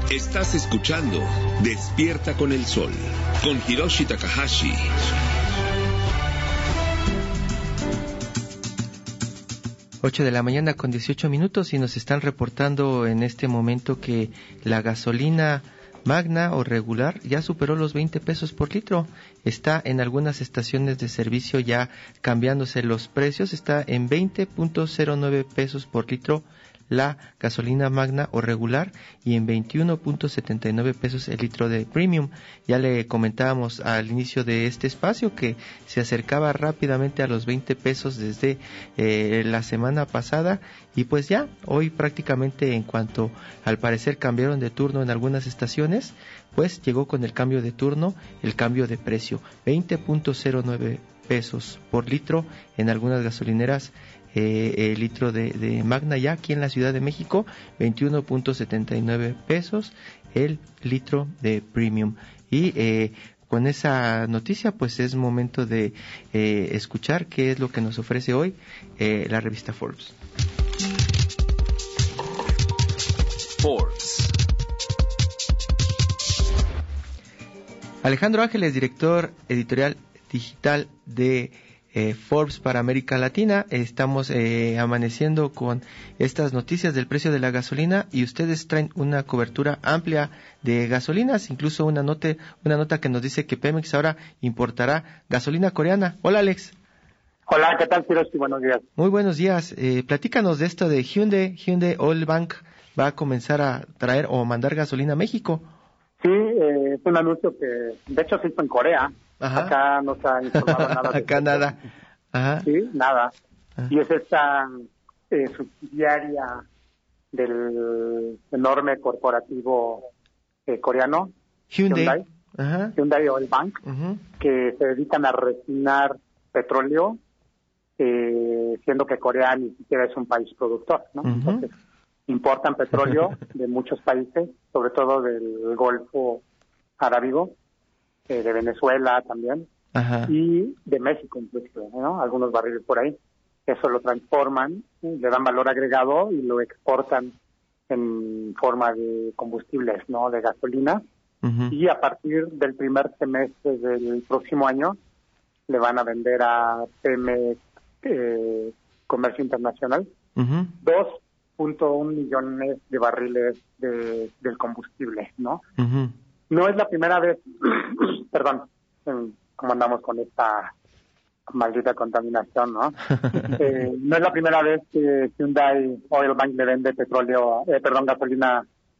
Estás escuchando Despierta con el Sol, con Hiroshi Takahashi. Ocho de la mañana con 18 minutos y nos están reportando en este momento que la gasolina magna o regular ya superó los 20 pesos por litro. Está en algunas estaciones de servicio ya cambiándose los precios. Está en 20.09 pesos por litro la gasolina magna o regular y en 21.79 pesos el litro de premium. Ya le comentábamos al inicio de este espacio que se acercaba rápidamente a los 20 pesos desde la semana pasada y pues ya hoy prácticamente, en cuanto al parecer cambiaron de turno en algunas estaciones, pues llegó con el cambio de turno el cambio de precio, 20.09 pesos por litro en algunas gasolineras. El litro de magna, ya aquí en la Ciudad de México, 21.79 pesos el litro de premium. Y con esa noticia pues es momento de escuchar qué es lo que nos ofrece hoy la revista Forbes. Forbes. Alejandro Ángeles, director editorial digital de Forbes para América Latina. Estamos amaneciendo con estas noticias del precio de la gasolina y ustedes traen una cobertura amplia de gasolinas, incluso una nota que nos dice que Pemex ahora importará gasolina coreana. Hola, Alex. Hola, ¿qué tal, Hiroshi? Buenos días. Muy buenos días. Platícanos de esto de Hyundai Oil Bank va a comenzar a traer o mandar gasolina a México. Sí, es un anuncio que de hecho se hizo en Corea. Ajá. Acá no se ha informado nada. Acá nada. Ajá. Sí, nada. Ajá. Y es esta subsidiaria del enorme corporativo coreano, Hyundai. Ajá. Hyundai Oil Bank, Uh-huh. que se dedican a refinar petróleo, siendo que Corea ni siquiera es un país productor, ¿no? Uh-huh. Entonces, importan petróleo de muchos países, sobre todo del Golfo Arábigo, de Venezuela también, Ajá. y de México incluso, ¿no? Algunos barriles por ahí. Eso lo transforman, le dan valor agregado y lo exportan en forma de combustibles, ¿no? De gasolina. Uh-huh. Y a partir del primer semestre del próximo año le van a vender a Pemex Comercio Internacional Uh-huh. 2.1 millones de barriles del combustible, ¿no? Uh-huh. No es la primera vez, perdón, como andamos con esta maldita contaminación, ¿no? No es la primera vez que Hyundai Oil Bank le vende gasolina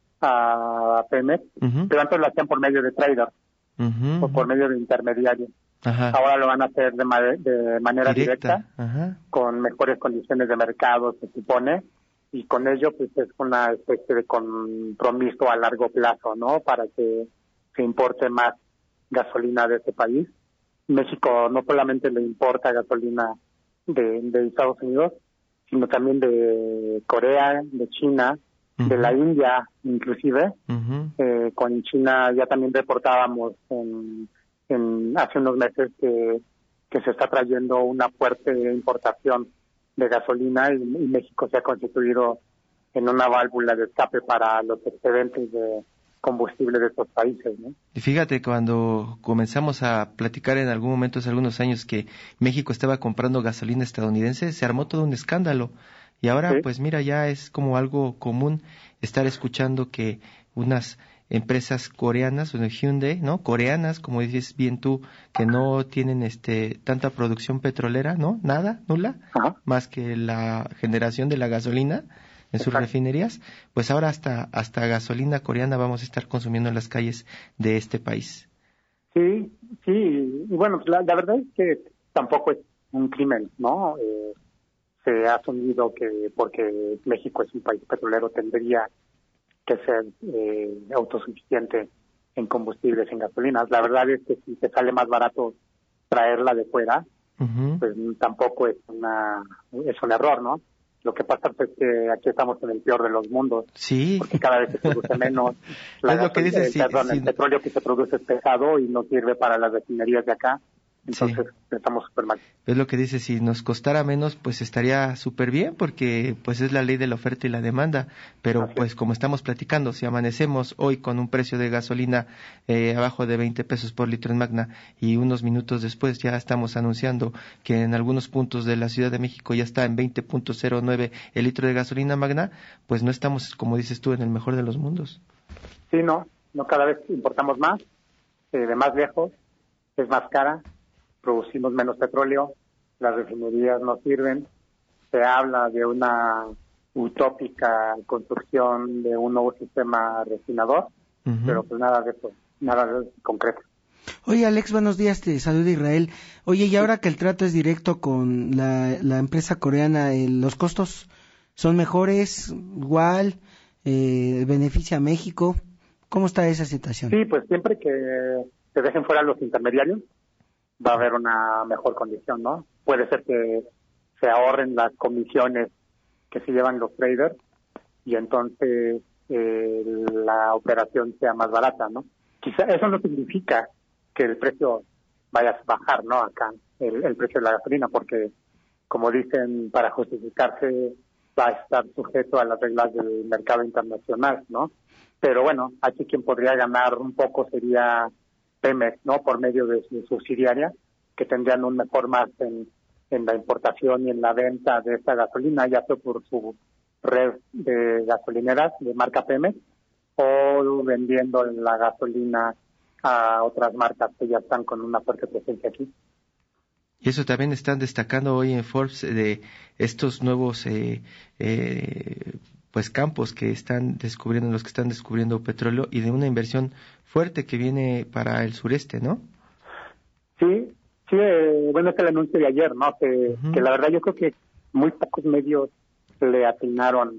a Pemex, Uh-huh. pero antes lo hacían por medio de traders Uh-huh. o por medio de intermediarios. Ajá. Ahora lo van a hacer de manera directa, Ajá. con mejores condiciones de mercado, se supone, y con ello pues es una especie de compromiso a largo plazo, ¿no? Para que se importe más gasolina de este país. México no solamente le importa gasolina de Estados Unidos, sino también de Corea, de China, Uh-huh. de la India inclusive. Uh-huh. Con China ya también reportábamos hace unos meses que se está trayendo una fuerte importación de gasolina y México se ha constituido en una válvula de escape para los excedentes de combustible de estos países, ¿no? Y fíjate, cuando comenzamos a platicar en algún momento, hace algunos años, que México estaba comprando gasolina estadounidense, se armó todo un escándalo. Y ahora, ¿Sí? pues mira, ya es como algo común estar escuchando que unas empresas coreanas, Hyundai, ¿no? Coreanas, como dices bien tú, que no tienen tanta producción petrolera, ¿no? Nada, nula, Ajá. más que la generación de la gasolina en sus Exacto. refinerías, pues ahora hasta gasolina coreana vamos a estar consumiendo en las calles de este país. Sí, y bueno, pues la verdad es que tampoco es un crimen, ¿no? Se ha asumido que porque México es un país petrolero tendría que ser autosuficiente en combustibles, en gasolinas. La verdad es que si te sale más barato traerla de fuera, Uh-huh. pues tampoco es un error, ¿no? Lo que pasa es que aquí estamos en el peor de los mundos, Sí. porque cada vez se produce menos. Es lo que dices, el petróleo que se produce es pesado y no sirve para las refinerías de acá. Entonces estamos súper mal. Es lo que dice, si nos costara menos, pues estaría súper bien, porque pues es la ley de la oferta y la demanda, pero Así pues es. como estamos platicando, si amanecemos hoy con un precio de gasolina abajo de 20 pesos por litro en Magna, y unos minutos después ya estamos anunciando que en algunos puntos de la Ciudad de México ya está en 20.09 el litro de gasolina Magna, pues no estamos, como dices tú, en el mejor de los mundos. Sí, no cada vez importamos más, de más lejos, es más cara, producimos menos petróleo, las refinerías no sirven, se habla de una utópica construcción de un nuevo sistema refinador, pero pues nada de concreto. Oye, Alex, buenos días, te saluda Israel. Oye, y ahora que el trato es directo con la empresa coreana, ¿los costos son mejores, igual, beneficia a México? ¿Cómo está esa situación? Sí, pues siempre que se dejen fuera los intermediarios, va a haber una mejor condición, ¿no? Puede ser que se ahorren las comisiones que se llevan los traders y entonces la operación sea más barata, ¿no? Quizá eso no significa que el precio vaya a bajar, ¿no? Acá, el precio de la gasolina, porque, como dicen, para justificarse va a estar sujeto a las reglas del mercado internacional, ¿no? Pero bueno, aquí quien podría ganar un poco sería Pemex, ¿no? Por medio de su subsidiaria, que tendrían un mejor margen en la importación y en la venta de esta gasolina, ya sea por su red de gasolineras de marca Pemex o vendiendo la gasolina a otras marcas que ya están con una fuerte presencia aquí. Y eso también están destacando hoy en Forbes de estos nuevos pues campos que están descubriendo, los que están descubriendo petróleo, y de una inversión fuerte que viene para el sureste, ¿no? Sí, bueno, es el anuncio de ayer, ¿no? Que la verdad yo creo que muy pocos medios le atinaron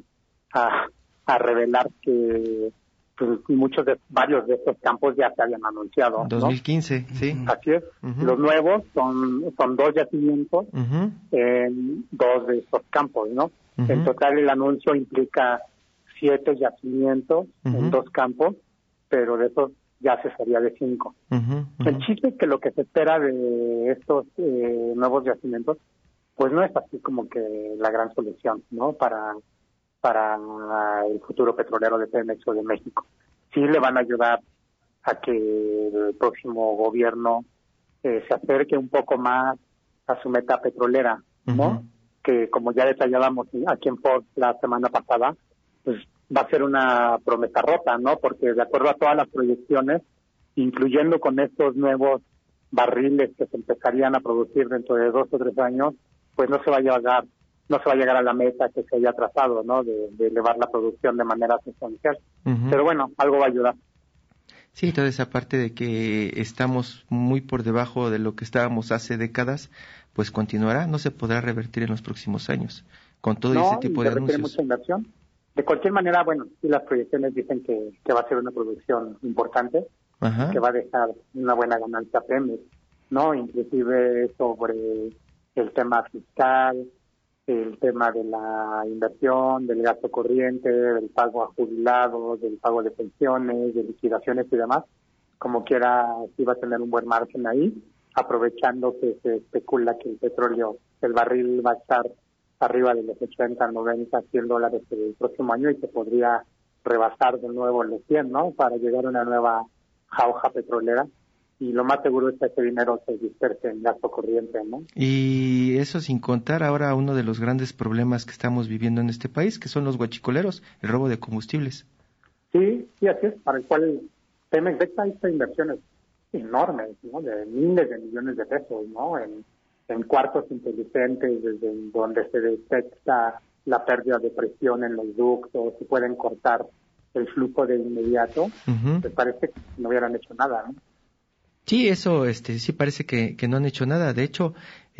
a revelar que pues, varios de estos campos ya se habían anunciado, ¿no? 2015, sí. Así es. Los nuevos son 2 yacimientos en 2 de estos campos, ¿no? En total el anuncio implica 7 yacimientos en 2 campos, pero de esos ya se sería de 5. El chiste es que lo que se espera de estos nuevos yacimientos, pues no es así como que la gran solución, ¿no? Para el futuro petrolero de Pemex o de México. Sí le van a ayudar a que el próximo gobierno se acerque un poco más a su meta petrolera, ¿no? Que como ya detallábamos aquí en Fox la semana pasada, pues va a ser una promesa rota, ¿no? Porque de acuerdo a todas las proyecciones, incluyendo con estos nuevos barriles que se empezarían a producir dentro de 2 o 3 años, pues no se va a llegar a la meta que se haya trazado, ¿no? De elevar la producción de manera sustancial. Pero bueno, algo va a ayudar. Sí, toda esa parte de que estamos muy por debajo de lo que estábamos hace décadas, pues continuará, no se podrá revertir en los próximos años, con todo ese tipo de anuncios. Mucha inversión. De cualquier manera, bueno, sí, las proyecciones dicen que va a ser una producción importante, que va a dejar una buena ganancia a Pemex, ¿no? Inclusive sobre el tema fiscal, el tema de la inversión, del gasto corriente, del pago a jubilados, del pago de pensiones, de liquidaciones y demás. Como quiera, sí va a tener un buen margen ahí, aprovechando que se especula que el petróleo, el barril va a estar arriba de los 80, 90, $100 el próximo año y se podría rebasar de nuevo los 100, ¿no? Para llegar a una nueva jauja petrolera. Y lo más seguro es que ese dinero se disperse en gasto corriente, ¿no? Y eso sin contar ahora uno de los grandes problemas que estamos viviendo en este país, que son los huachicoleros, el robo de combustibles. Sí, así es, para el cual Pemex detecta inversiones enormes, ¿no? De miles de millones de pesos, ¿no? En cuartos inteligentes, desde donde se detecta la pérdida de presión en los ductos, se pueden cortar el flujo de inmediato. Pues parece que no hubieran hecho nada, ¿no? Sí, eso sí parece que no han hecho nada. De hecho,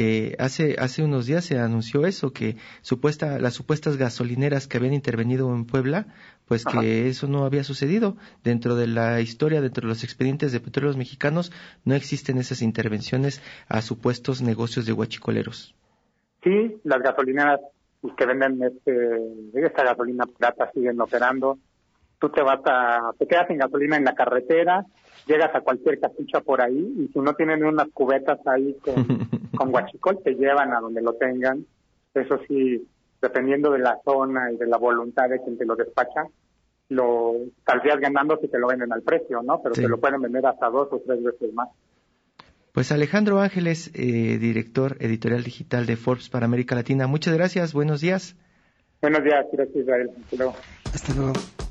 hace unos días se anunció eso, que las supuestas gasolineras que habían intervenido en Puebla, pues que eso no había sucedido. Dentro de la historia, dentro de los expedientes de petróleos mexicanos, no existen esas intervenciones a supuestos negocios de huachicoleros. Sí, las gasolineras que venden esta gasolina pirata siguen operando. tú te quedas sin gasolina en la carretera, llegas a cualquier casucha por ahí, y si no tienen unas cubetas ahí con guachicol, te llevan a donde lo tengan. Eso sí, dependiendo de la zona y de la voluntad de quien te lo despacha, lo saldrías ganando si te lo venden al precio, ¿no? Pero te lo pueden vender hasta 2 o 3 veces más. Pues Alejandro Ángeles, director editorial digital de Forbes para América Latina, muchas gracias, buenos días. Buenos días, gracias Israel. Hasta luego. Hasta luego.